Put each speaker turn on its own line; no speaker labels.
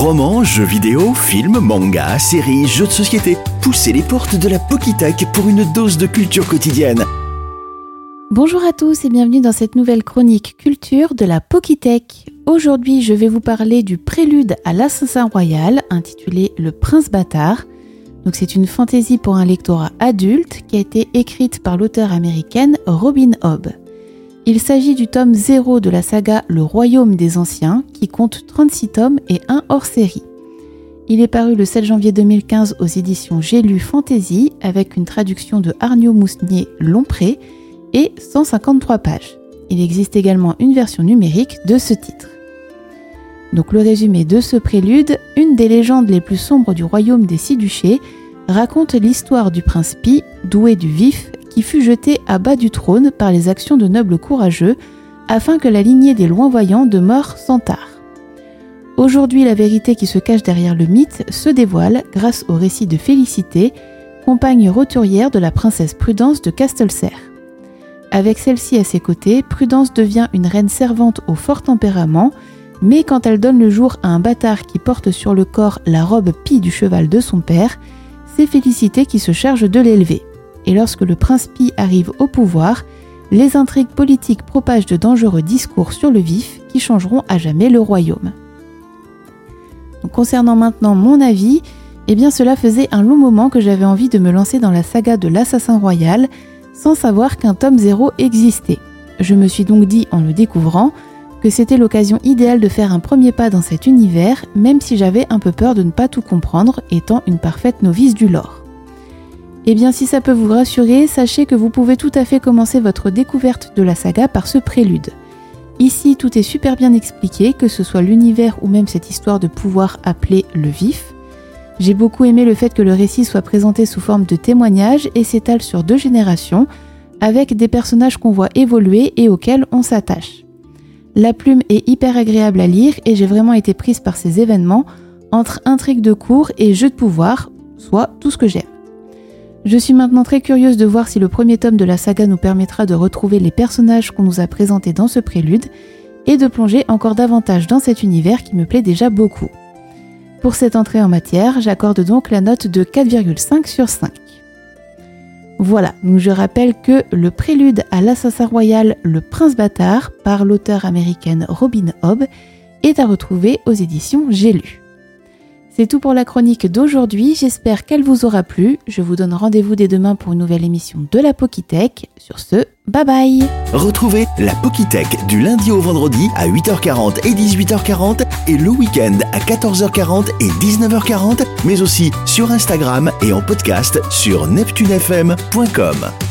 Romans, jeux vidéo, films, mangas, séries, jeux de société. Poussez les portes de la Pokitech pour une dose de culture quotidienne.
Bonjour à tous et bienvenue dans cette nouvelle chronique culture de la Pokitech. Aujourd'hui, je vais vous parler du prélude à l'Assassin Royal, intitulé Le Prince Bâtard. Donc, c'est une fantaisie pour un lectorat adulte qui a été écrite par l'auteure américaine Robin Hobb. Il s'agit du tome 0 de la saga Le Royaume des Anciens, qui compte 36 tomes et un hors-série. Il est paru le 7 janvier 2015 aux éditions J'ai lu Fantasy, avec une traduction de Arnaud Mousnier-Lompré et 153 pages. Il existe également une version numérique de ce titre. Donc le résumé de ce prélude, une des légendes les plus sombres du royaume des Six Duchés, raconte l'histoire du prince Pi, doué du vif, qui fut jeté à bas du trône par les actions de nobles courageux, afin que la lignée des loin-voyants demeure sans tard. Aujourd'hui, la vérité qui se cache derrière le mythe se dévoile grâce au récit de Félicité, compagne roturière de la princesse Prudence de Castelserre. Avec celle-ci à ses côtés, Prudence devient une reine servante au fort tempérament, mais quand elle donne le jour à un bâtard qui porte sur le corps la robe pie du cheval de son père, c'est Félicité qui se charge de l'élever. Et lorsque le prince Pi arrive au pouvoir, les intrigues politiques propagent de dangereux discours sur le vif qui changeront à jamais le royaume. Donc, concernant maintenant mon avis, cela faisait un long moment que j'avais envie de me lancer dans la saga de l'Assassin Royal sans savoir qu'un tome 0 existait. Je me suis donc dit en le découvrant que c'était l'occasion idéale de faire un premier pas dans cet univers, même si j'avais un peu peur de ne pas tout comprendre, étant une parfaite novice du lore. Si ça peut vous rassurer, sachez que vous pouvez tout à fait commencer votre découverte de la saga par ce prélude. Ici, tout est super bien expliqué, que ce soit l'univers ou même cette histoire de pouvoir appelée le vif. J'ai beaucoup aimé le fait que le récit soit présenté sous forme de témoignage et s'étale sur 2 générations, avec des personnages qu'on voit évoluer et auxquels on s'attache. La plume est hyper agréable à lire et j'ai vraiment été prise par ces événements, entre intrigues de cour et jeux de pouvoir, soit tout ce que j'aime. Je suis maintenant très curieuse de voir si le premier tome de la saga nous permettra de retrouver les personnages qu'on nous a présentés dans ce prélude et de plonger encore davantage dans cet univers qui me plaît déjà beaucoup. Pour cette entrée en matière, j'accorde donc la note de 4,5 sur 5. Voilà, donc je rappelle que le prélude à l'Assassin Royal, Le Prince Bâtard, par l'auteure américaine Robin Hobb, est à retrouver aux éditions J'ai lu. C'est tout pour la chronique d'aujourd'hui, j'espère qu'elle vous aura plu. Je vous donne rendez-vous dès demain pour une nouvelle émission de la Pokitech. Sur ce, bye bye.
Retrouvez la Pokitech du lundi au vendredi à 8h40 et 18h40 et le week-end à 14h40 et 19h40, mais aussi sur Instagram et en podcast sur neptunefm.com.